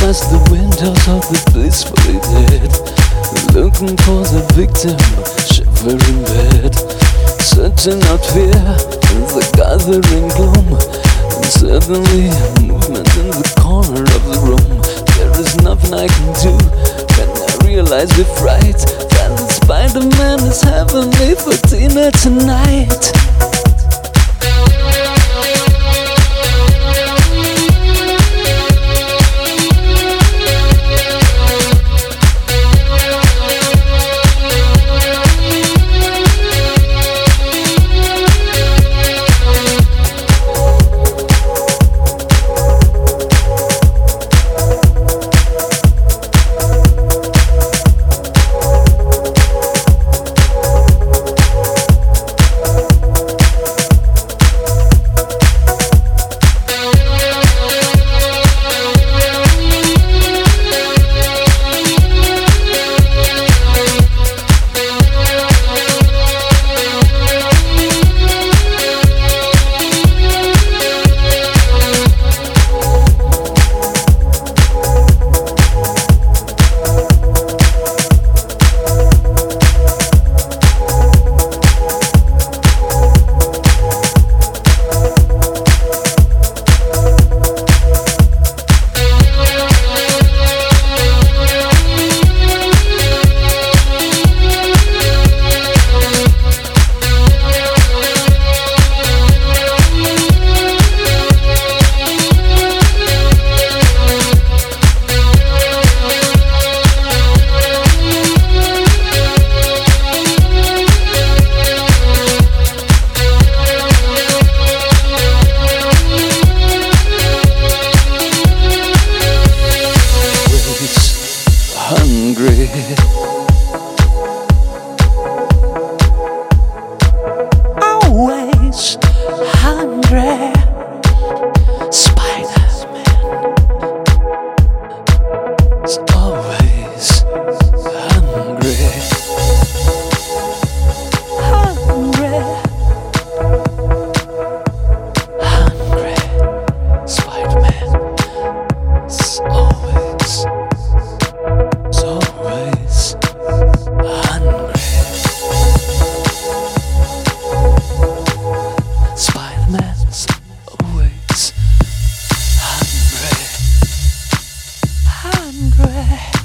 past the windows of the blissfully dead, looking for the victim, shivering in bed, searching out fear in the gathering gloom. And suddenly, movement in the corner of the room. There is nothing I can do when I realize with fright that the Spider-Man is having me for dinner tonight. Hungry, always hungry. Spider-Man is always hungry. Hungry, hungry. Spider-Man is always hungry. Spider-Man's always hungry. Hungry.